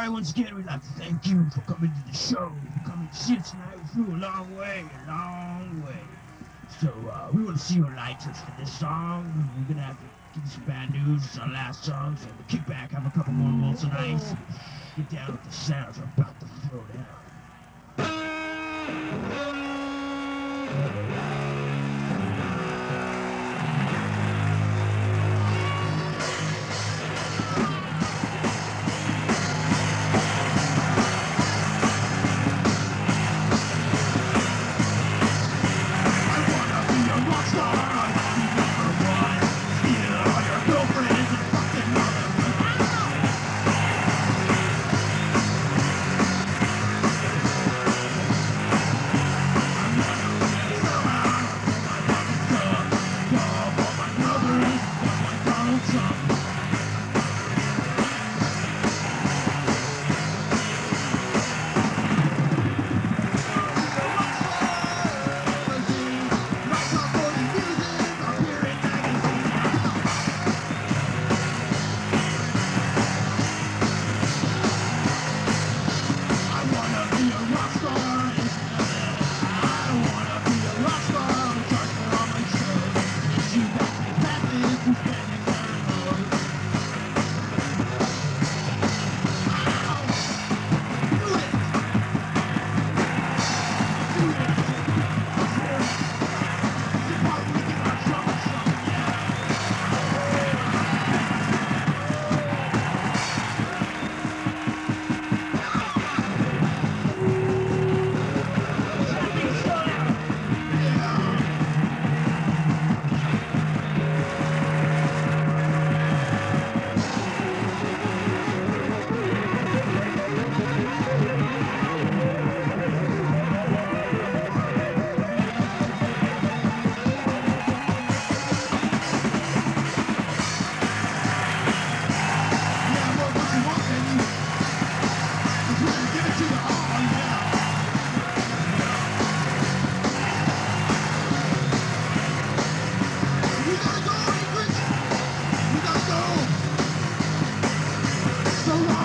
Alright, once again, we'd like to thank you for coming to the show. Coming to see us tonight. We flew a long way, a long way. So, we want to see your lights for this song. We're gonna have to give you some bad news. It's our last song, so we'll kick back, have a couple more Molson Ice. Get down with the sounds are about to flow down. So long.